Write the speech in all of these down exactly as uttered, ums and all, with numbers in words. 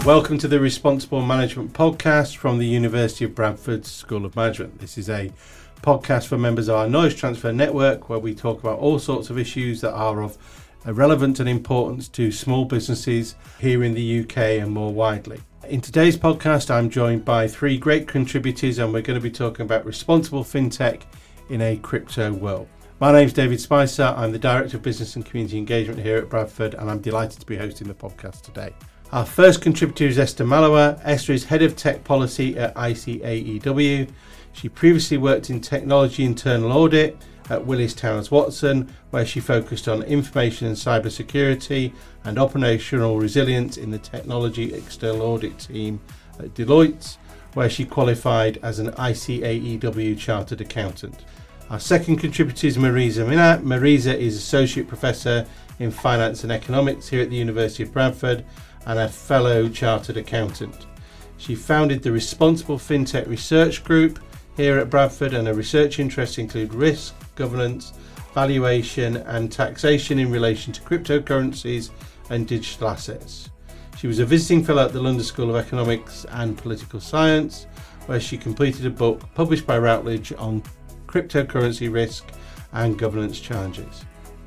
Welcome to the Responsible Management Podcast from the University of Bradford School of Management. This is a podcast for members of our Knowledge Transfer Network where we talk about all sorts of issues that are of relevance and importance to small businesses here in the U K and more widely. In today's podcast, I'm joined by three great contributors and we're going to be talking about responsible fintech in a crypto world. My name's David Spicer. I'm the Director of Business and Community Engagement here at Bradford and I'm delighted to be hosting the podcast today. Our first contributor is Esther Malawa. Esther is Head of Tech Policy at I C A E W. She previously worked in Technology Internal Audit at Willis Towers Watson, where she focused on information and cyber security and operational resilience in the Technology External Audit team at Deloitte, where she qualified as an I C A E W Chartered Accountant. Our second contributor is Marisa Minat. Marisa is Associate Professor in Finance and Economics here at the University of Bradford and a fellow chartered accountant. She founded the Responsible Fintech Research Group here at Bradford, and her research interests include risk, governance, valuation and taxation in relation to cryptocurrencies and digital assets. She was a visiting fellow at the London School of Economics and Political Science, where she completed a book published by Routledge on cryptocurrency risk and governance challenges.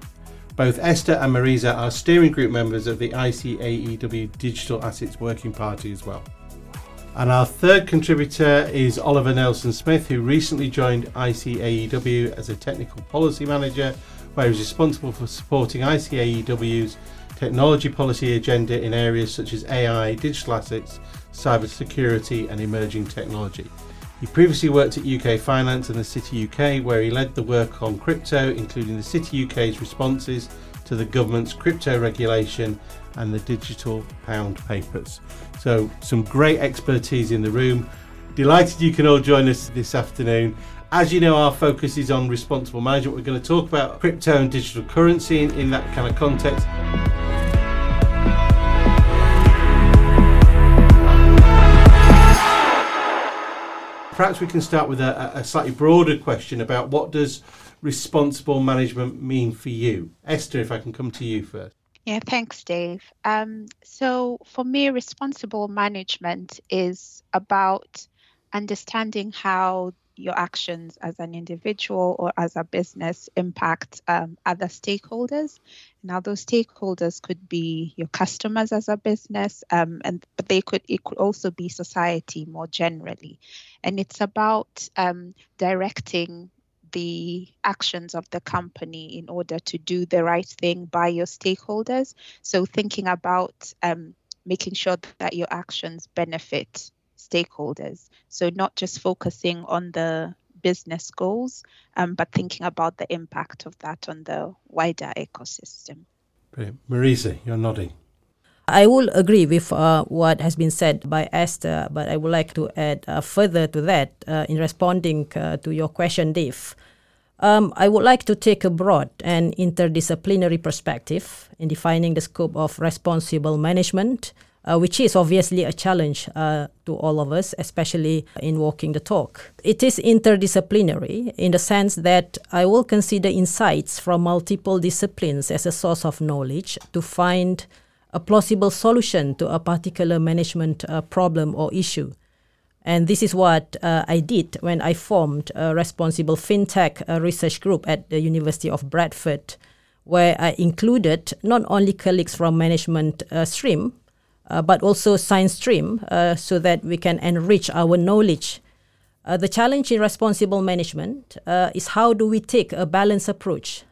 Both Esther and Marisa are steering group members of the I C A E W Digital Assets Working Party as well. And our third contributor is Oliver Nelson-Smith, who recently joined I C A E W as a Technical Policy Manager, where he was responsible for supporting I C A E W's technology policy agenda in areas such as A I, digital assets, cyber security and emerging technology. He previously worked at U K Finance and the City U K, where he led the work on crypto, including the City U K's responses to the government's crypto regulation and the digital pound papers. So some great expertise in the room. Delighted you can all join us this afternoon. As you know, our focus is on responsible management. We're going to talk about crypto and digital currency in, in that kind of context. Perhaps we can start with a, a slightly broader question about what does responsible management mean for you? Esther, if I can come to you first. Yeah, thanks, Dave. Um, so for me, responsible management is about understanding how your actions as an individual or as a business impact um, other stakeholders. Now, those stakeholders could be your customers as a business, um, and but they could it could also be society more generally. And it's about um, directing the actions of the company in order to do the right thing by your stakeholders. So thinking about um, making sure that your actions benefit stakeholders. So not just focusing on the business goals, um, but thinking about the impact of that on the wider ecosystem. Brilliant. Marisa, you're nodding. I will agree with uh, what has been said by Esther, but I would like to add uh, further to that uh, in responding uh, to your question, Dave. Um, I would like to take a broad and interdisciplinary perspective in defining the scope of responsible management, uh, which is obviously a challenge uh, to all of us, especially in walking the talk. It is interdisciplinary in the sense that I will consider insights from multiple disciplines as a source of knowledge to find a plausible solution to a particular management uh, problem or issue. And this is what uh, I did when I formed a Responsible Fintech uh, Research Group at the University of Bradford, where I included not only colleagues from management uh, stream, uh, but also science stream, uh, so that we can enrich our knowledge. Uh, the challenge in responsible management uh, is how do we take a balanced approach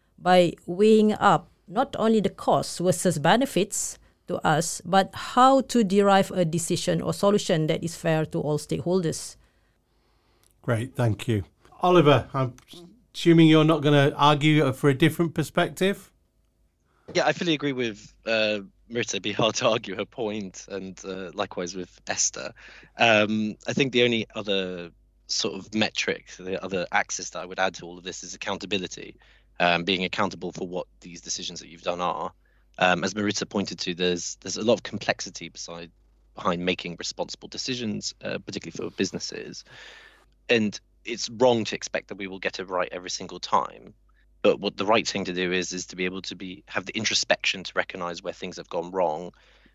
by weighing up not only the costs versus benefits to us, but how to derive a decision or solution that is fair to all stakeholders. Great, thank you. Oliver, I'm assuming you're not going to argue for a different perspective? Yeah, I fully agree with uh, Marisa. It'd be hard to argue her point, and uh, likewise with Esther. Um, I think the only other sort of metric, the other axis that I would add to all of this is accountability. Um, being accountable for what these decisions that you've done are. Um, as Marisa pointed to, there's there's a lot of complexity beside behind making responsible decisions, uh, particularly for businesses. And it's wrong to expect that we will get it right every single time. But what the right thing to do is is to be able to be have the introspection to recognize where things have gone wrong,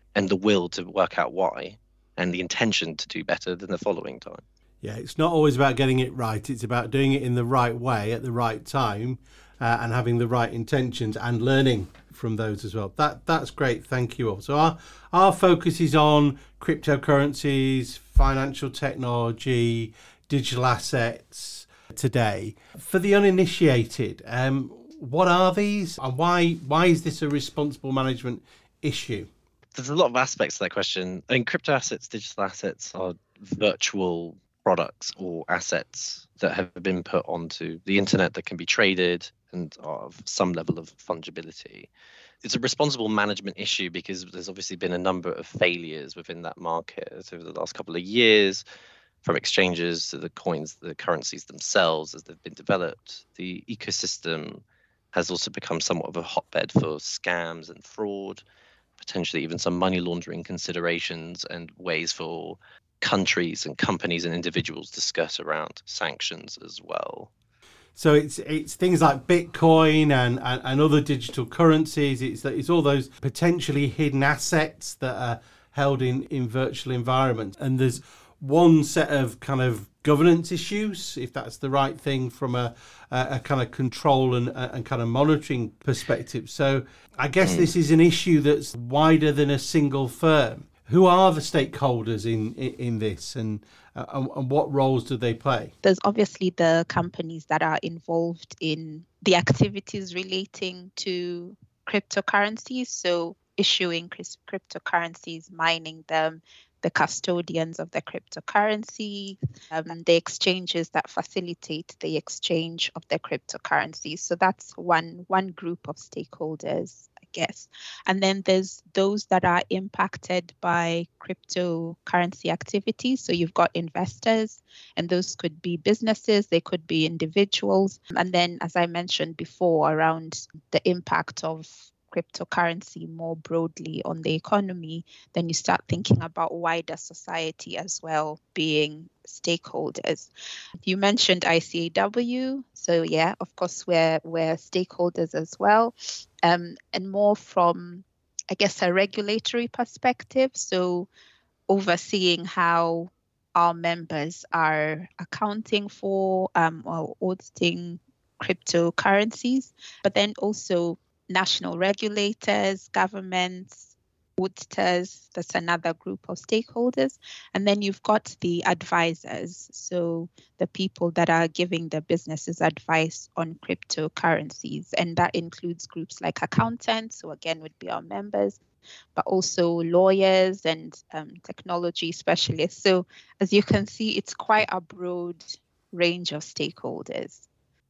and the will to work out why, and the intention to do better than the following time. Yeah, it's not always about getting it right. It's about doing it in the right way at the right time, uh, and having the right intentions and learning from those as well. That that's great. Thank you all. So our our focus is on cryptocurrencies, financial technology, digital assets today. For the uninitiated, um, what are these, and why why is this a responsible management issue? There's a lot of aspects to that question. I mean, crypto assets, digital assets are virtual products or assets that have been put onto the internet that can be traded and are of some level of fungibility. It's a responsible management issue because there's obviously been a number of failures within that market over the last couple of years, from exchanges to the coins, the currencies themselves as they've been developed. The ecosystem has also become somewhat of a hotbed for scams and fraud, potentially even some money laundering considerations and ways for countries and companies and individuals to skirt around sanctions as well. So it's it's things like Bitcoin and, and, and other digital currencies. It's it's all those potentially hidden assets that are held in, in virtual environments. And there's one set of kind of governance issues, if that's the right thing, from a, a, a kind of control and, and kind of monitoring perspective. So I guess mm. this is an issue that's wider than a single firm. Who are the stakeholders in, in, in this, and, uh, and what roles do they play? There's obviously the companies that are involved in the activities relating to cryptocurrencies, so issuing cryptocurrencies, mining them, the custodians of the cryptocurrency, um, the exchanges that facilitate the exchange of the cryptocurrencies. So that's one one group of stakeholders, I guess. And then there's those that are impacted by cryptocurrency activities. So you've got investors, and those could be businesses, they could be individuals. And then, as I mentioned before, around the impact of cryptocurrency more broadly on the economy, then you start thinking about wider society as well being stakeholders. You mentioned I C A W, so yeah, of course we're we're stakeholders as well, um, and more from, I guess, a regulatory perspective. So overseeing how our members are accounting for um, or auditing cryptocurrencies, but then also national regulators, governments, auditors, that's another group of stakeholders. And then you've got the advisors, so the people that are giving the businesses advice on cryptocurrencies. And that includes groups like accountants, who again would be our members, but also lawyers and um, technology specialists. So as you can see, it's quite a broad range of stakeholders.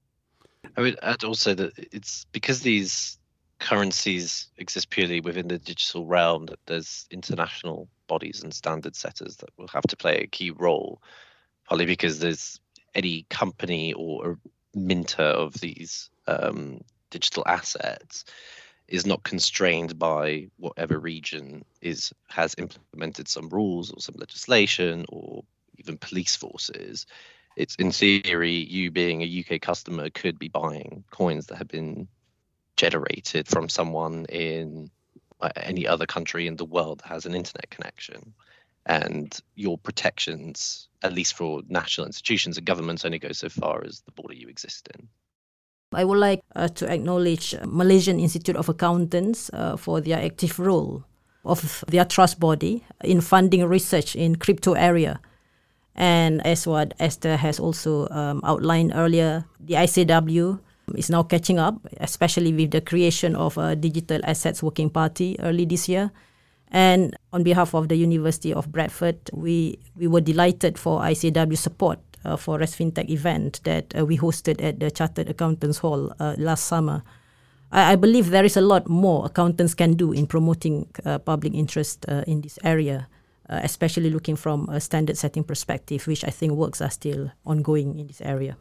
I would add also that it's because these currencies exist purely within the digital realm that there's international bodies and standard setters that will have to play a key role, partly because there's any company or a minter of these um, digital assets is not constrained by whatever region is has implemented some rules or some legislation or even police forces. It's in theory, you being a U K customer could be buying coins that have been generated from someone in any other country in the world that has an internet connection. And your protections, at least for national institutions and governments, only go so far as the border you exist in. I would like uh, to acknowledge Malaysian Institute of Accountants uh, for their active role of their trust body in funding research in crypto area. And as what Esther has also um, outlined earlier, the I C A W is now catching up, especially with the creation of a Digital Assets Working Party early this year. And on behalf of the University of Bradford, we, we were delighted for I C A W support uh, for ResFinTech event that uh, we hosted at the Chartered Accountants Hall uh, last summer. I, I believe there is a lot more accountants can do in promoting uh, public interest uh, in this area, uh, especially looking from a standard setting perspective, which I think works are still ongoing in this area.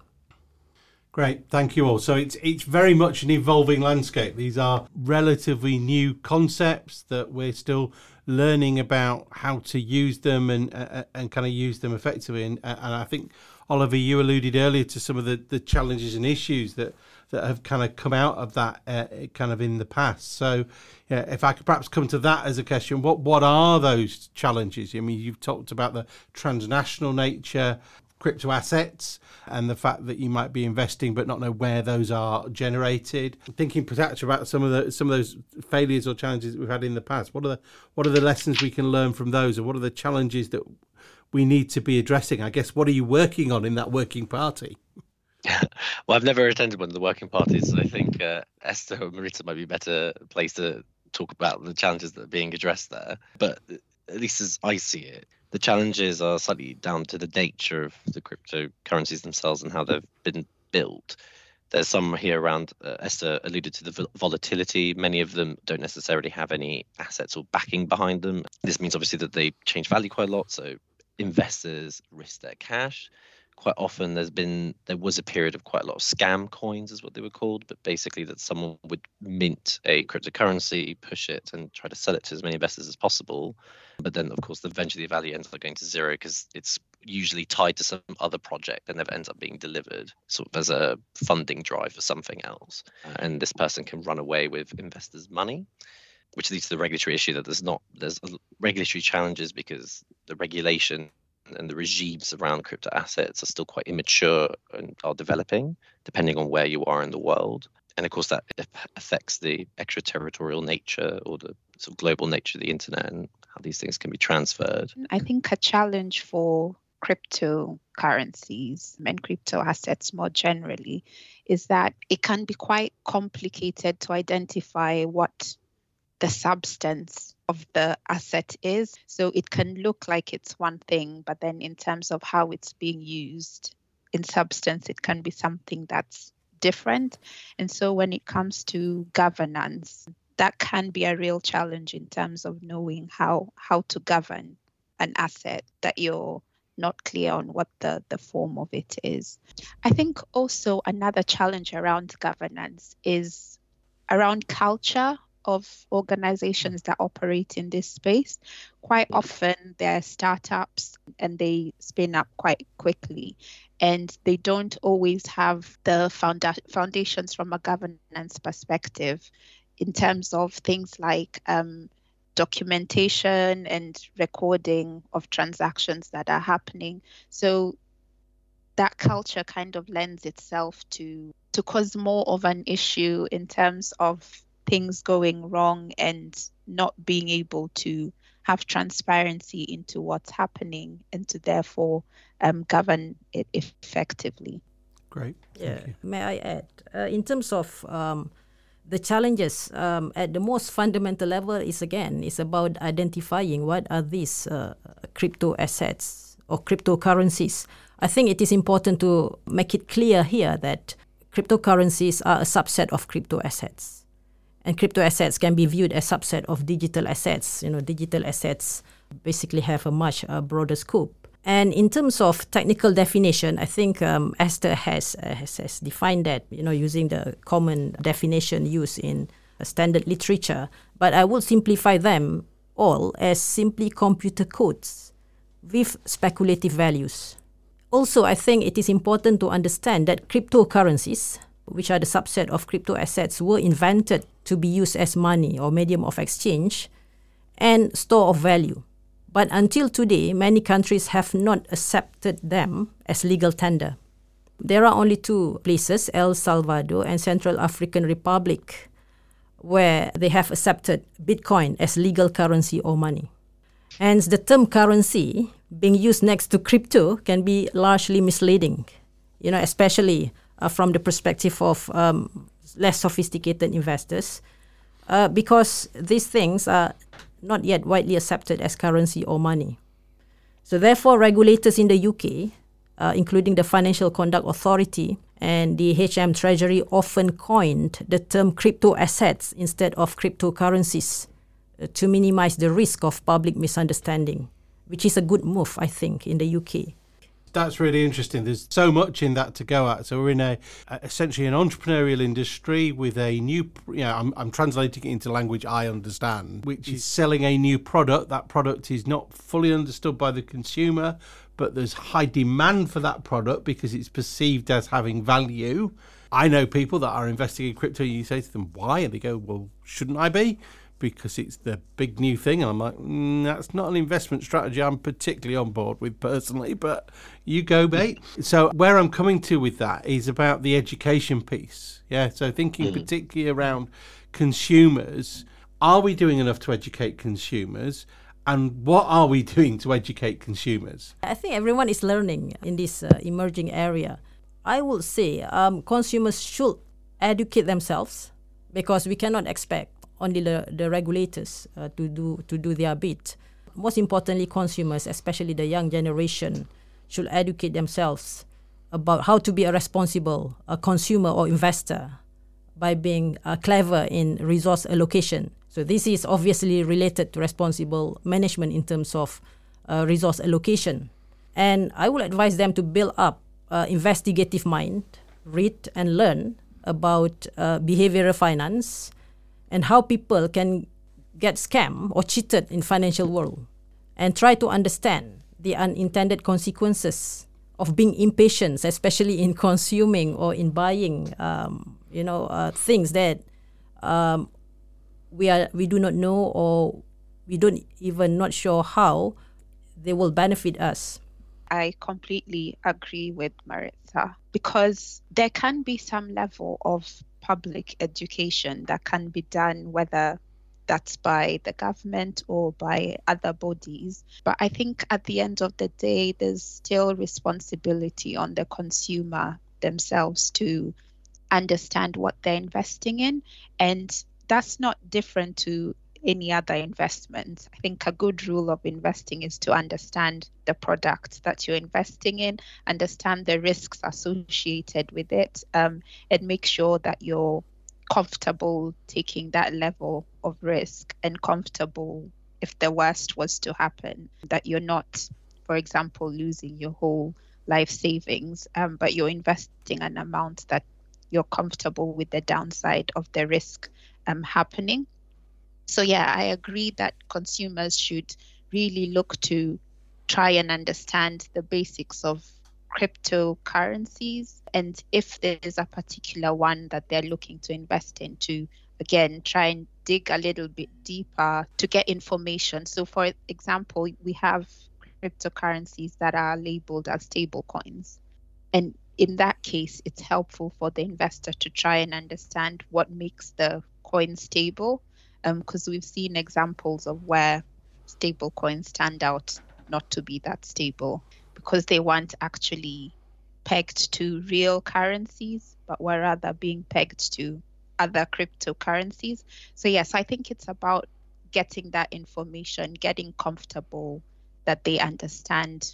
Great, thank you all. So it's it's very much an evolving landscape. These are relatively new concepts that we're still learning about how to use them and uh, and kind of use them effectively. And, and I think, Oliver, you alluded earlier to some of the, the challenges and issues that, that have kind of come out of that uh, kind of in the past. So yeah, if I could perhaps come to that as a question, what what are those challenges? I mean, you've talked about the transnational nature, crypto assets, and the fact that you might be investing but not know where those are generated. Thinking perhaps about some of the some of those failures or challenges that we've had in the past. What are the what are the lessons we can learn from those, and what are the challenges that we need to be addressing? I guess, what are you working on in that working party? Well, I've never attended one of the working parties. So I think uh, Esther or Marita might be better placed to talk about the challenges that are being addressed there. But at least as I see it, the challenges are slightly down to the nature of the cryptocurrencies themselves and how they've been built. There's some here around, uh, Esther alluded to the vol- volatility. Many of them don't necessarily have any assets or backing behind them. This means obviously that they change value quite a lot. So investors risk their cash. Quite often there's been, there was a period of quite a lot of scam coins is what they were called, but basically that someone would mint a cryptocurrency, push it and try to sell it to as many investors as possible. But then of course, eventually the value ends up going to zero because it's usually tied to some other project that never ends up being delivered, sort of as a funding drive for something else. And this person can run away with investors' money, which leads to the regulatory issue that there's not, there's regulatory challenges because the regulation and the regimes around crypto assets are still quite immature and are developing, depending on where you are in the world. And of course, that affects the extraterritorial nature or the sort of global nature of the internet and how these things can be transferred. I think a challenge for cryptocurrencies and crypto assets more generally is that it can be quite complicated to identify what the substance of the asset is. So it can look like it's one thing, but then in terms of how it's being used in substance, it can be something that's different. And so when it comes to governance, that can be a real challenge in terms of knowing how how to govern an asset that you're not clear on what the, the form of it is. I think also another challenge around governance is around culture of organizations that operate in this space. Quite often they're startups and they spin up quite quickly, and they don't always have the founda- foundations from a governance perspective in terms of things like um, documentation and recording of transactions that are happening. So that culture kind of lends itself to to cause more of an issue in terms of things going wrong and not being able to have transparency into what's happening and to therefore um, govern it effectively. Great. Yeah. May I add, uh, in terms of um, the challenges um, at the most fundamental level is again, is about identifying what are these uh, crypto assets or cryptocurrencies. I think it is important to make it clear here that cryptocurrencies are a subset of crypto assets. And crypto assets can be viewed as a subset of digital assets. You know, digital assets basically have a much uh, broader scope. And in terms of technical definition, I think um, Esther has, uh, has has defined that, you know, using the common definition used in uh, standard literature. But I will simplify them all as simply computer codes with speculative values. Also, I think it is important to understand that cryptocurrencies, which are the subset of crypto assets, were invented to be used as money or medium of exchange and store of value. But until today, many countries have not accepted them as legal tender. There are only two places, El Salvador and Central African Republic, where they have accepted Bitcoin as legal currency or money. Hence, the term currency being used next to crypto can be largely misleading, you know, especially uh, from the perspective of um, less sophisticated investors, uh, because these things are not yet widely accepted as currency or money. So therefore, regulators in the U K, uh, including the Financial Conduct Authority and the H M Treasury, often coined the term crypto assets instead of cryptocurrencies uh, to minimize the risk of public misunderstanding, which is a good move, I think, in the U K. That's really interesting. There's so much in that to go at. So we're in a, a essentially an entrepreneurial industry with a new, you know, I'm, I'm translating it into language I understand, which is selling a new product. That product is not fully understood by the consumer, but there's high demand for that product because it's perceived as having value. I know people that are investing in crypto. You say to them, why? And they go, well, shouldn't I be? Because it's the big new thing. And I'm like, mm, that's not an investment strategy I'm particularly on board with personally, but you go, mate. So where I'm coming to with that is about the education piece. Yeah. So thinking mm. particularly around consumers, are we doing enough to educate consumers? And what are we doing to educate consumers? I think everyone is learning in this uh, emerging area. I would say um, consumers should educate themselves, because we cannot expect only the, the regulators uh, to do to do their bit. Most importantly, consumers, especially the young generation, should educate themselves about how to be a responsible a consumer or investor by being uh, clever in resource allocation. So this is obviously related to responsible management in terms of uh, resource allocation. And I would advise them to build up uh, investigative mind, read and learn about uh, behavioral finance, and how people can get scammed or cheated in financial world, and try to understand the unintended consequences of being impatient, especially in consuming or in buying, um, you know, uh, things that um, we are we do not know, or we don't even not sure how they will benefit us. I completely agree with Maritza, because there can be some level of public education that can be done, whether that's by the government or by other bodies. But I think at the end of the day, there's still responsibility on the consumer themselves to understand what they're investing in. And that's not different to any other investment. I think a good rule of investing is to understand the product that you're investing in, understand the risks associated with it, um, and make sure that you're comfortable taking that level of risk, and comfortable if the worst was to happen, that you're not, for example, losing your whole life savings, um, but you're investing an amount that you're comfortable with the downside of the risk um, happening. So yeah, I agree that consumers should really look to try and understand the basics of cryptocurrencies, and if there is a particular one that they're looking to invest in, to again try and dig a little bit deeper to get information. So for example, we have cryptocurrencies that are labeled as stable coins, and in that case it's helpful for the investor to try and understand what makes the coin stable, because um, we've seen examples of where stable coins turned out not to be that stable, because they weren't actually pegged to real currencies, but were rather being pegged to other cryptocurrencies. So yes, I think it's about getting that information, getting comfortable that they understand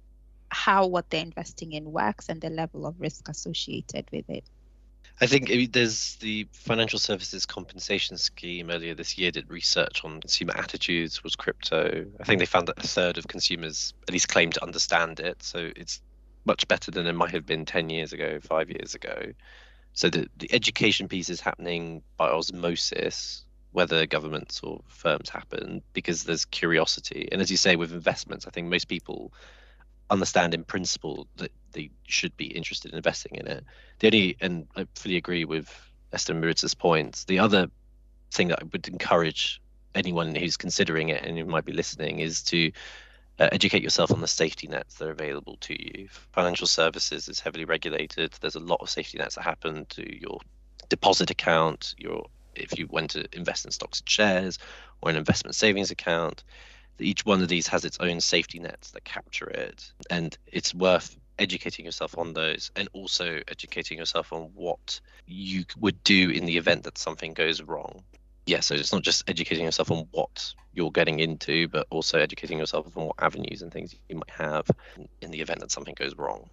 how what they're investing in works and the level of risk associated with it. I think there's the Financial Services Compensation Scheme earlier this year did research on consumer attitudes towards crypto. I think they found that a third of consumers at least claim to understand it. So it's much better than it might have been ten years ago, five years ago. So the, the education piece is happening by osmosis, whether governments or firms happen, because there's curiosity. And as you say, with investments, I think most people understand in principle that they should be interested in investing in it. The only, and I fully agree with Esther and Maritza's points, the other thing that I would encourage anyone who's considering it and who might be listening is to uh, educate yourself on the safety nets that are available to you. Financial services is heavily regulated. There's a lot of safety nets that happen to your deposit account, your if you went to invest in stocks and shares, or an investment savings account. Each one of these has its own safety nets that capture it, and it's worth educating yourself on those, and also educating yourself on what you would do in the event that something goes wrong. Yeah, so it's not just educating yourself on what you're getting into, but also educating yourself on what avenues and things you might have in the event that something goes wrong.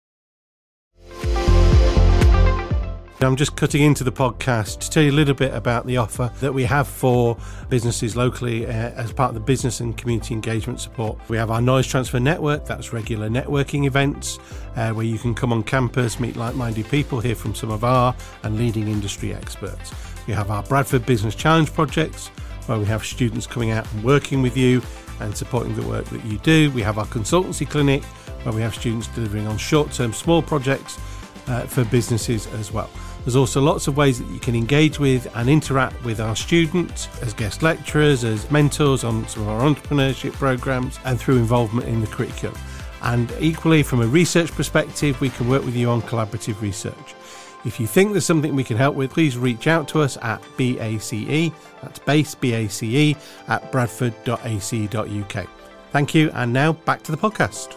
I'm just cutting into the podcast to tell you a little bit about the offer that we have for businesses locally uh, as part of the business and community engagement support. We have our Knowledge Transfer Network, that's regular networking events uh, where you can come on campus, meet like-minded people, hear from some of our and leading industry experts. We have our Bradford Business Challenge projects where we have students coming out and working with you and supporting the work that you do. We have our consultancy clinic where we have students delivering on short-term small projects uh, for businesses as well. There's also lots of ways that you can engage with and interact with our students as guest lecturers, as mentors on some of our entrepreneurship programs, and through involvement in the curriculum. And equally, from a research perspective, we can work with you on collaborative research. If you think there's something we can help with, please reach out to us at B A C E, that's base, B A C E, at bradford dot a c dot u k. Thank you, and now back to the podcast.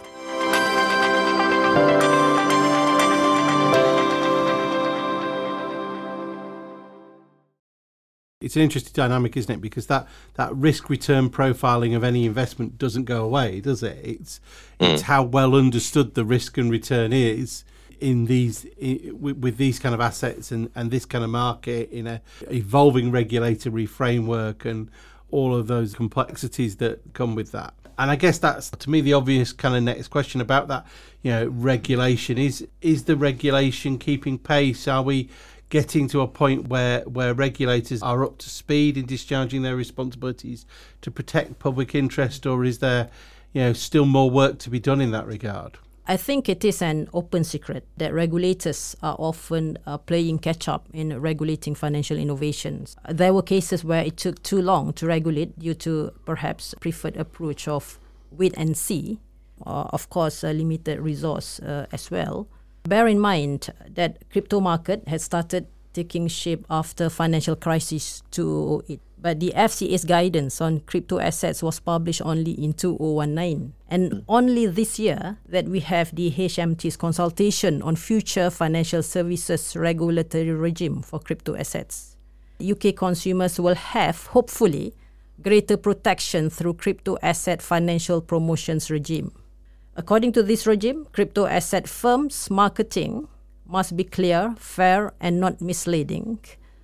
It's an interesting dynamic, isn't it? Because that, that risk return profiling of any investment doesn't go away, does it? It's mm. it's how well understood the risk and return is in these in, with, with these kind of assets and, and this kind of market in a evolving regulatory framework and all of those complexities that come with that. And I guess that's, to me, the obvious kind of next question about that, you know, regulation. Is is the regulation keeping pace? Are we getting to a point where, where regulators are up to speed in discharging their responsibilities to protect public interest, or is there, you know, still more work to be done in that regard? I think it is an open secret that regulators are often uh, playing catch-up in regulating financial innovations. There were cases where it took too long to regulate due to perhaps preferred approach of wait and see, uh, of course, a limited resource uh, as well. Bear in mind that crypto market has started taking shape after financial crisis two thousand eight. But the F C A's guidance on crypto assets was published only in two thousand nineteen. And only this year that we have the H M T's consultation on future financial services regulatory regime for crypto assets. U K consumers will have, hopefully, greater protection through crypto asset financial promotions regime. According to this regime, crypto asset firms' marketing must be clear, fair, and not misleading,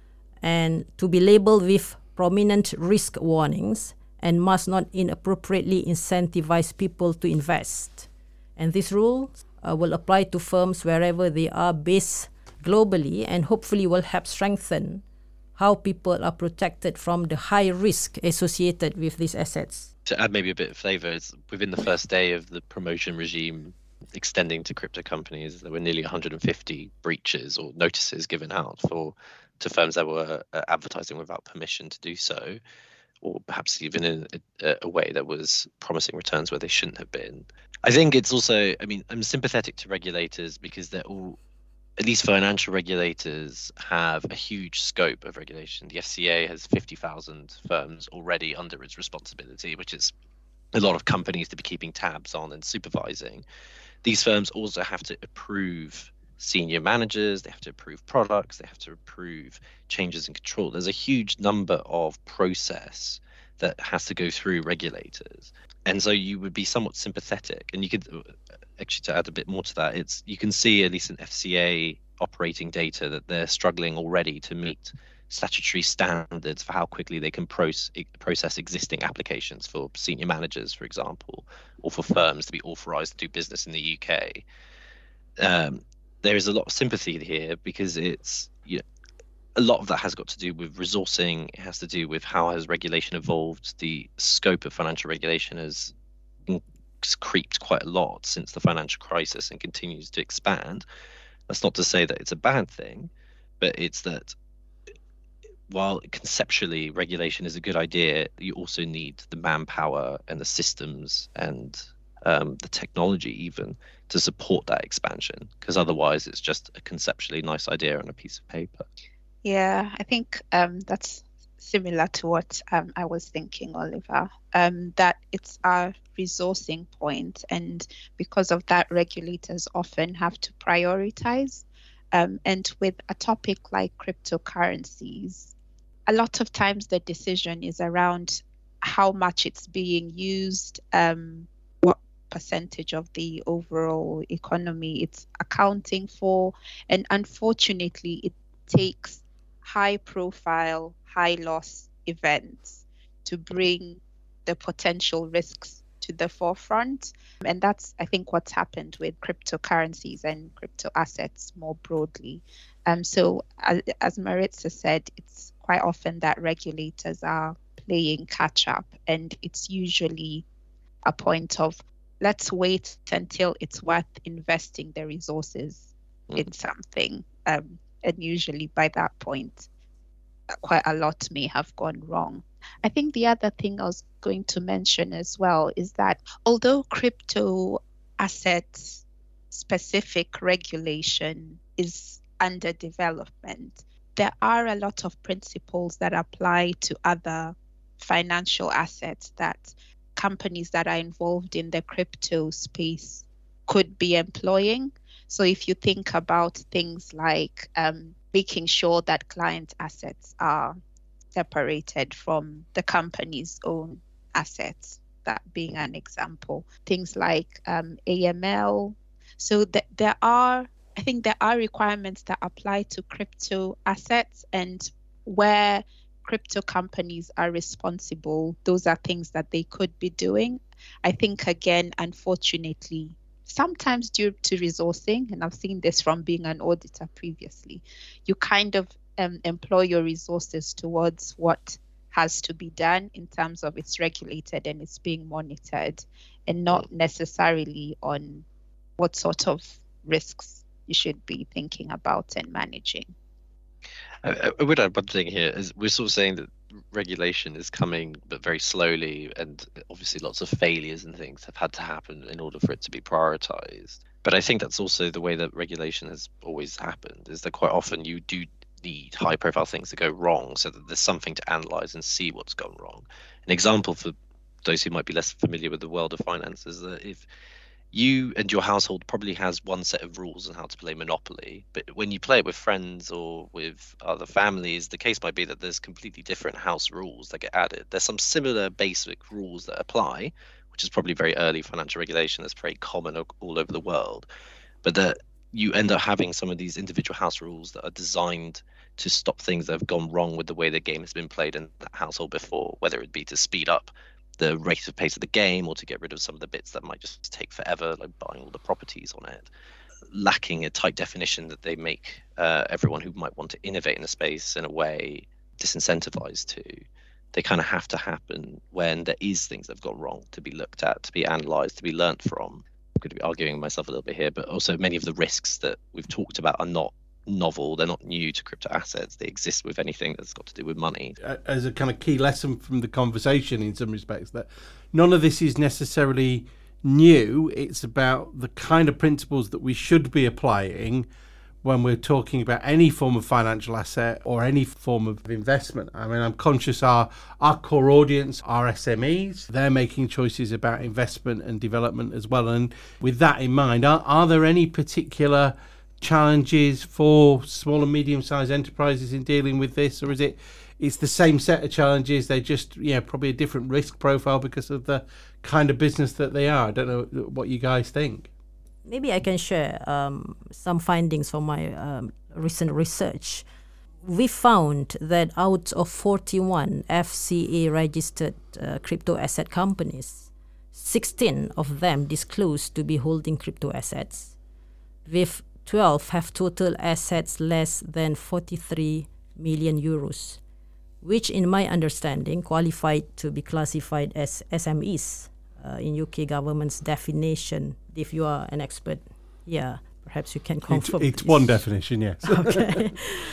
and to be labeled with prominent risk warnings, and must not inappropriately incentivize people to invest. And this rule uh, will apply to firms wherever they are based globally, and hopefully will help strengthen how people are protected from the high risk associated with these assets. To add maybe a bit of flavour, it's within the first day of the promotion regime extending to crypto companies, there were nearly one hundred fifty breaches or notices given out for to firms that were uh, advertising without permission to do so, or perhaps even in a, a way that was promising returns where they shouldn't have been. I think it's also, I mean, I'm sympathetic to regulators because they're all, at least financial regulators, have a huge scope of regulation. The F C A has fifty thousand firms already under its responsibility, which is a lot of companies to be keeping tabs on and supervising. These firms also have to approve senior managers, they have to approve products, they have to approve changes in control. There's a huge number of process that has to go through regulators. And so you would be somewhat sympathetic. And you could, actually, to add a bit more to that, it's you can see, at least in F C A operating data, that they're struggling already to meet statutory standards for how quickly they can process, process existing applications for senior managers, for example, or for firms to be authorized to do business in the U K. Um, there is a lot of sympathy here because it's, you know, a lot of that has got to do with resourcing. It has to do with how has regulation evolved. The scope of financial regulation has creeped quite a lot since the financial crisis and continues to expand. That's not to say that it's a bad thing, but it's that while conceptually regulation is a good idea, you also need the manpower and the systems and um, the technology even to support that expansion, because otherwise it's just a conceptually nice idea on a piece of paper. Yeah, I think um, that's similar to what um, I was thinking, Oliver, um, that it's our resourcing point, and because of that, regulators often have to prioritize. Um, and with a topic like cryptocurrencies, a lot of times the decision is around how much it's being used, um, what percentage of the overall economy it's accounting for, and unfortunately, it takes high profile, high loss events to bring the potential risks to the forefront. And that's, I think, what's happened with cryptocurrencies and crypto assets more broadly. Um, so as, as Maritza said, it's quite often that regulators are playing catch up, and it's usually a point of let's wait until it's worth investing the resources mm. in something. Um, and usually by that point, quite a lot may have gone wrong. I think the other thing I was going to mention as well is that although crypto assets specific regulation is under development, there are a lot of principles that apply to other financial assets that companies that are involved in the crypto space could be employing. So if you think about things like um, making sure that client assets are separated from the company's own assets, that being an example, things like um, A M L. So th- there are, I think there are requirements that apply to crypto assets, and where crypto companies are responsible, those are things that they could be doing. I think, again, unfortunately, sometimes due to resourcing, and I've seen this from being an auditor previously, you kind of um, employ your resources towards what has to be done in terms of it's regulated and it's being monitored, and not necessarily on what sort of risks you should be thinking about and managing. I, I would add one thing here, is we're sort of saying that regulation is coming, but very slowly, and obviously lots of failures and things have had to happen in order for it to be prioritized. But I think that's also the way that regulation has always happened, is that quite often you do need high profile things to go wrong so that there's something to analyze and see what's gone wrong. An example for those who might be less familiar with the world of finance is that if you and your household probably has one set of rules on how to play Monopoly, but when you play it with friends or with other families, the case might be that there's completely different house rules that get added. There's some similar basic rules that apply, which is probably very early financial regulation that's very common all over the world, but that you end up having some of these individual house rules that are designed to stop things that have gone wrong with the way the game has been played in that household before, whether it be to speed up the rate of pace of the game or to get rid of some of the bits that might just take forever, like buying all the properties on it. Lacking a tight definition that they make uh, everyone who might want to innovate in the space in a way disincentivized to. They kind of have to happen when there is things that have gone wrong to be looked at, to be analyzed, to be learnt from. I'm going to be arguing myself a little bit here, but also many of the risks that we've talked about are not novel. They're not new to crypto assets. They exist with anything that's got to do with money. As a kind of key lesson from the conversation in some respects, that none of this is necessarily new. It's about the kind of principles that we should be applying when we're talking about any form of financial asset or any form of investment. I mean, I'm conscious our our core audience are S M Es. They're making choices about investment and development as well. And with that in mind, are, are there any particular challenges for small and medium-sized enterprises in dealing with this, or is it it's the same set of challenges, they just yeah probably a different risk profile because of the kind of business that they are? I don't know what you guys think. Maybe I can share um, some findings from my um, recent research. We found that out of forty-one F C A registered uh, crypto asset companies, sixteen of them disclosed to be holding crypto assets, with twelve have total assets less than forty-three million euros, which in my understanding qualified to be classified as S M Es uh, in U K government's definition. If you are an expert, yeah, perhaps you can confirm. It's, it's one definition, yes. Okay.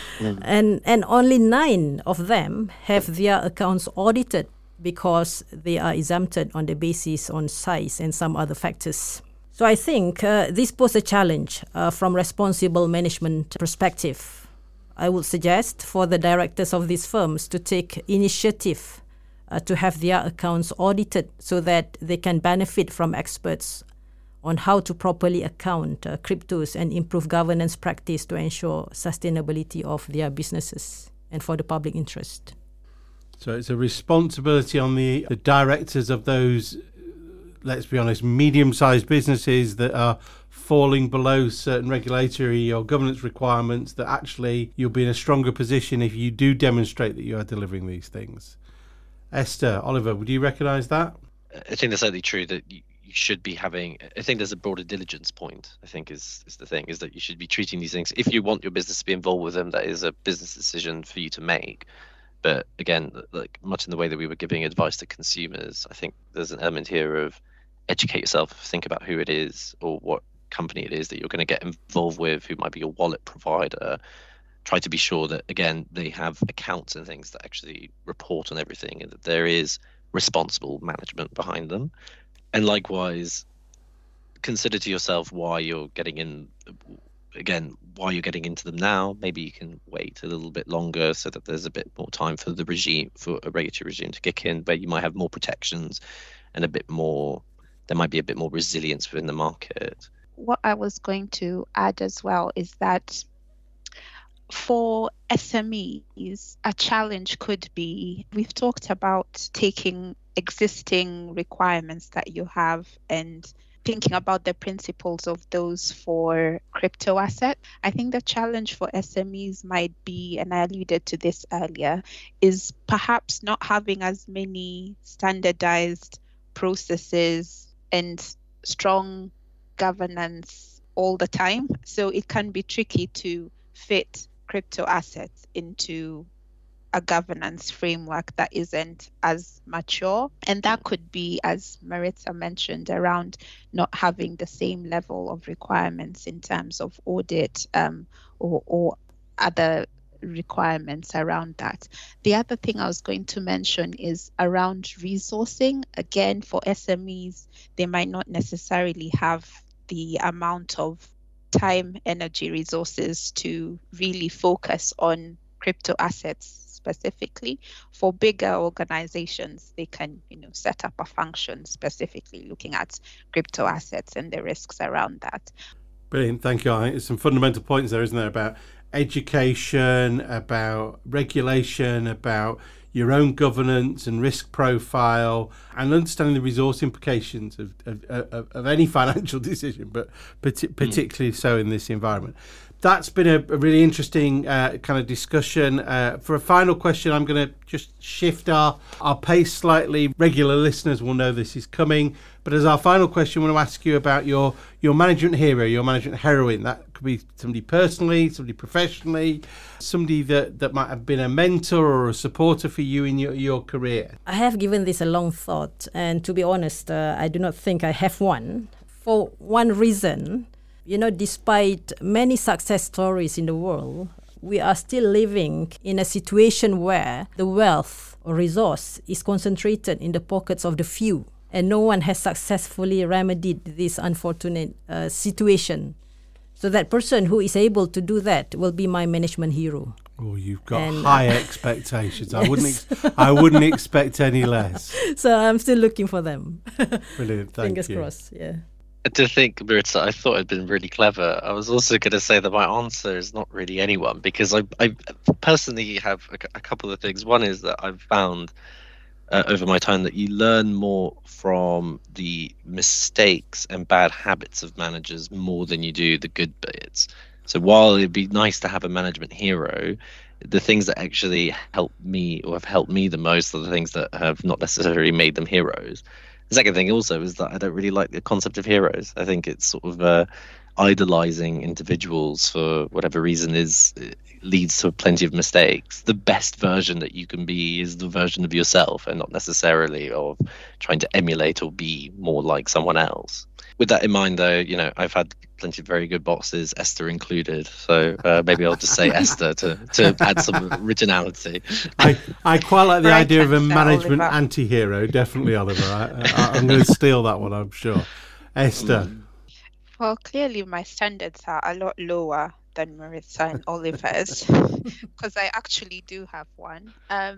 and and only nine of them have their accounts audited because they are exempted on the basis on size and some other factors. So I think uh, this poses a challenge uh, from responsible management perspective. I would suggest for the directors of these firms to take initiative uh, to have their accounts audited so that they can benefit from experts on how to properly account uh, cryptos and improve governance practice to ensure sustainability of their businesses and for the public interest. So it's a responsibility on the, the directors of those, let's be honest, medium-sized businesses that are falling below certain regulatory or governance requirements, that actually you'll be in a stronger position if you do demonstrate that you are delivering these things. Esther, Oliver, would you recognise that? I think that's certainly true, that you, you should be having, I think there's a broader diligence point, I think is, is the thing, is that you should be treating these things, if you want your business to be involved with them, that is a business decision for you to make. But again, like much in the way that we were giving advice to consumers, I think there's an element here of educate yourself, think about who it is or what company it is that you're going to get involved with, who might be your wallet provider. Try to be sure that, again, they have accounts and things that actually report on everything, and that there is responsible management behind them. And likewise, consider to yourself why you're getting in, again, why you're getting into them now. Maybe you can wait a little bit longer so that there's a bit more time for the regime, for a regulatory regime to kick in, where you might have more protections and a bit more, there might be a bit more resilience within the market. What I was going to add as well is that for S M Es, a challenge could be, we've talked about taking existing requirements that you have and thinking about the principles of those for crypto assets. I think the challenge for S M Es might be, and I alluded to this earlier, is perhaps not having as many standardized processes and strong governance all the time. So it can be tricky to fit crypto assets into a governance framework that isn't as mature. And that could be, as Maritza mentioned, around not having the same level of requirements in terms of audit um, or, or other requirements around that. The other thing I was going to mention is around resourcing. Again, for S M Es, they might not necessarily have the amount of time, energy, resources to really focus on crypto assets specifically. For bigger organizations, they can, you know, set up a function specifically looking at crypto assets and the risks around that. Brilliant, thank you. I think there's some fundamental points there, isn't there, about education, about regulation, about your own governance and risk profile, and understanding the resource implications of, of, of, of any financial decision, but particularly mm. so in this environment. That's been a, a really interesting uh, kind of discussion. Uh, for a final question, I'm going to just shift our, our pace slightly. Regular listeners will know this is coming. But as our final question, I want to ask you about your, your management hero, your management heroine. That could be somebody personally, somebody professionally, somebody that, that might have been a mentor or a supporter for you in your, your career. I have given this a long thought. And to be honest, uh, I do not think I have one. For one reason, you know, despite many success stories in the world, we are still living in a situation where the wealth or resource is concentrated in the pockets of the few. And no one has successfully remedied this unfortunate uh, situation. So that person who is able to do that will be my management hero. Oh, you've got and, high uh, expectations. I wouldn't. Ex- I wouldn't expect any less. So I'm still looking for them. Brilliant. Thank Fingers you. crossed. Yeah. To think, Maritza, I thought I'd been really clever. I was also going to say that my answer is not really anyone, because I, I personally have a, a couple of things. One is that I've found uh, over my time that you learn more from the mistakes and bad habits of managers more than you do the good bits. So while it'd be nice to have a management hero, the things that actually help me or have helped me the most are the things that have not necessarily made them heroes. The second thing also is that I don't really like the concept of heroes. I think it's sort of uh, idolizing individuals for whatever reason is leads to plenty of mistakes. The best version that you can be is the version of yourself, and not necessarily of trying to emulate or be more like someone else. With that in mind, though, you know, I've had plenty of very good bosses, Esther included. So uh, maybe I'll just say Esther to, to add some originality. I, I quite like the Right idea of a answer, management Oliver. anti-hero. Definitely, Oliver. I, I, I'm going to steal that one, I'm sure. Esther. Mm. Well, clearly my standards are a lot lower than Maritza and Oliver's, because I actually do have one. Um,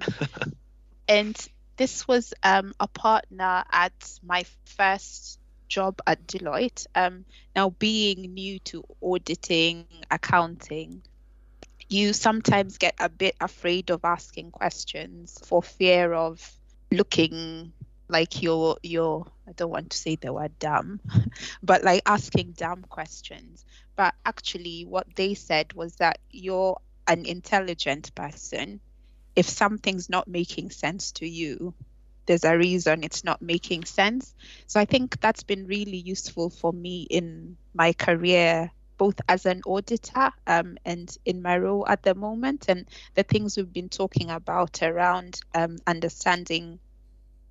and this was um, a partner at my first job at Deloitte. Um, now, being new to auditing, accounting, you sometimes get a bit afraid of asking questions for fear of looking like you're you're I don't want to say the word dumb, but like asking dumb questions. But actually what they said was that you're an intelligent person. If something's not making sense to you, there's a reason it's not making sense. So I think that's been really useful for me in my career, both as an auditor um, and in my role at the moment. And the things we've been talking about around um, understanding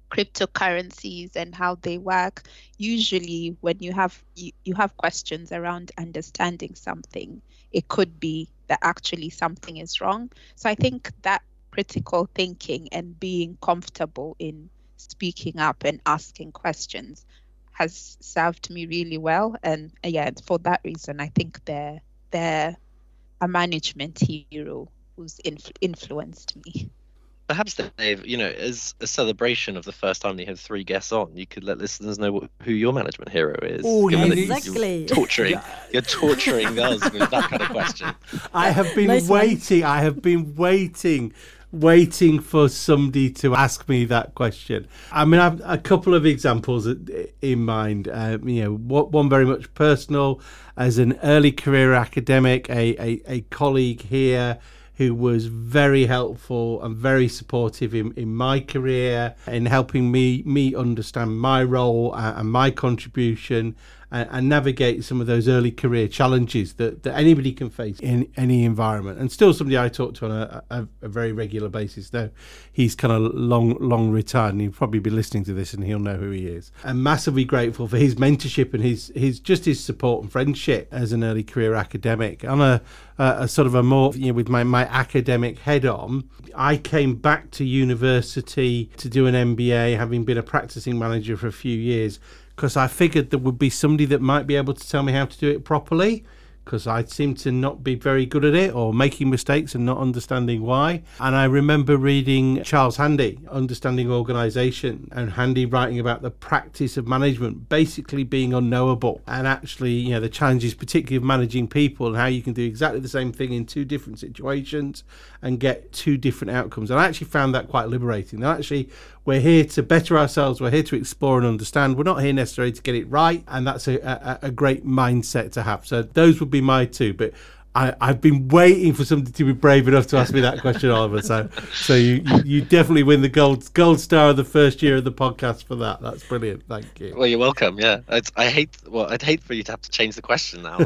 cryptocurrencies and how they work. Usually when you have you, you have questions around understanding something, it could be that actually something is wrong. So I think that critical thinking and being comfortable in speaking up and asking questions has served me really well. And yeah, for that reason, I think they're they're a management hero who's influ- influenced me. Perhaps, Dave, you know, as a celebration of the first time that you had three guests on, you could let listeners know what, who your management hero is. Oh, given that exactly. You're torturing, you're torturing us with that kind of question. I have been Nice waiting. I have been waiting, waiting for somebody to ask me that question. I mean, I've a couple of examples in mind. Uh, you know, one very much personal, as an early career academic, a a, a colleague here who was very helpful and very supportive in, in my career, in helping me me understand my role and, and my contribution, and, and navigate some of those early career challenges that, that anybody can face in any environment. And still somebody I talk to on a, a, a very regular basis, though he's kind of long long retired, and he'll probably be listening to this and he'll know who he is. I'm massively grateful for his mentorship and his his just his support and friendship as an early career academic. On a, a, a sort of a more, you know, with my, my academic head on, I came back to university to do an M B A, having been a practicing manager for a few years, because I figured there would be somebody that might be able to tell me how to do it properly, because I seemed to not be very good at it, or making mistakes and not understanding why. And I remember reading Charles Handy, Understanding Organisation, and Handy writing about the practice of management basically being unknowable, and actually, you know, the challenges particularly of managing people and how you can do exactly the same thing in two different situations and get two different outcomes. And I actually found that quite liberating. And actually, we're here to better ourselves. We're here to explore and understand. We're not here necessarily to get it right. And that's a, a, a great mindset to have. So those would be my two. But I, I've been waiting for somebody to be brave enough to ask me that question, Oliver. So so you, you, you definitely win the gold gold star of the first year of the podcast for that. That's brilliant. Thank you. Well, you're welcome. Yeah, it's, I hate. Well, I'd hate for you to have to change the question now.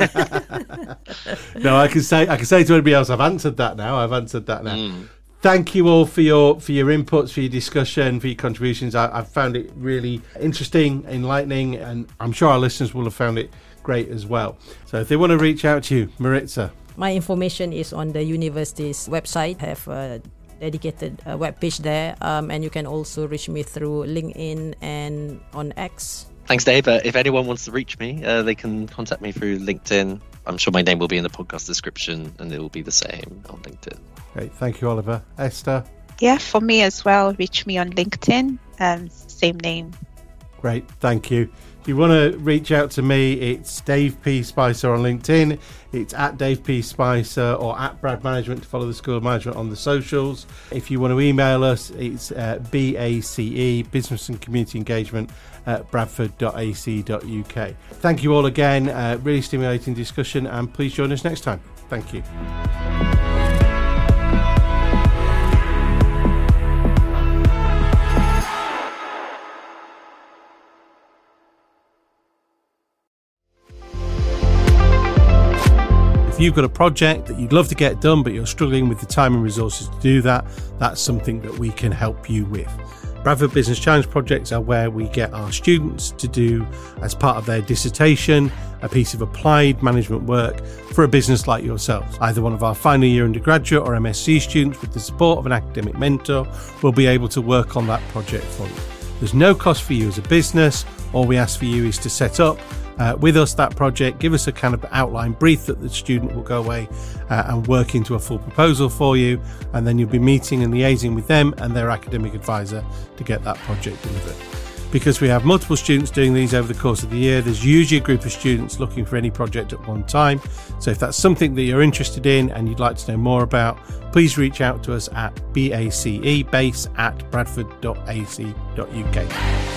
No, I can say I can say to anybody else, I've answered that now. I've answered that now. Mm. Thank you all for your for your inputs, for your discussion, for your contributions. I, I've found it really interesting, enlightening, and I'm sure our listeners will have found it great as well. So if they want to reach out to you, Maritza. My information is on the university's website. I have a dedicated uh, web page there, um, and you can also reach me through LinkedIn and on X. Thanks, Dave. Uh, if anyone wants to reach me, uh, they can contact me through LinkedIn. I'm sure my name will be in the podcast description, and it will be the same on LinkedIn. Great. Thank you, Oliver. Esther? Yeah, for me as well, reach me on LinkedIn, um, same name. Great. Thank you. If you want to reach out to me, it's Dave P. Spicer on LinkedIn. It's at Dave P. Spicer or at Brad Management to follow the School of Management on the socials. If you want to email us, it's uh, B A C E, Business and Community Engagement, at bradford dot a c dot u k. Thank you all again. Uh, really stimulating discussion, and please join us next time. Thank you. If you've got a project that you'd love to get done, but you're struggling with the time and resources to do that, that's something that we can help you with. Bradford Business Challenge projects are where we get our students to do, as part of their dissertation, a piece of applied management work for a business like yourselves. Either one of our final year undergraduate or M S c students, with the support of an academic mentor, will be able to work on that project for you. There's no cost for you as a business. All we ask for you is to set up Uh, with us that project, give us a kind of outline brief that the student will go away uh, and work into a full proposal for you, and then you'll be meeting and liaising with them and their academic advisor to get that project delivered. Because we have multiple students doing these over the course of the year, there's usually a group of students looking for any project at one time. So if that's something that you're interested in and you'd like to know more about, please reach out to us at B A C E base at bradford dot a c dot u k.